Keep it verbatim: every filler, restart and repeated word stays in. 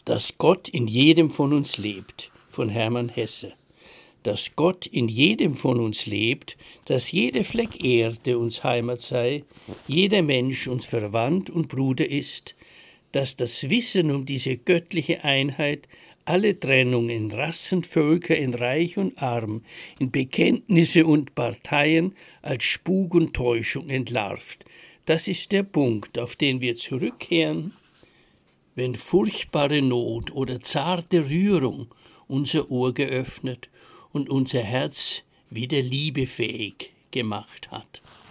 Dass Gott in jedem von uns lebt, von Hermann Hesse. Dass Gott in jedem von uns lebt, dass jeder Fleck Erde uns Heimat sei, jeder Mensch uns verwandt und Bruder ist, dass das Wissen um diese göttliche Einheit alle Trennung in Rassen, Völker, in Reich und Arm, in Bekenntnisse und Parteien als Spuk und Täuschung entlarvt. Das ist der Punkt, auf den wir zurückkehren, wenn furchtbare Not oder zarte Rührung unser Ohr geöffnet und unser Herz wieder liebefähig gemacht hat.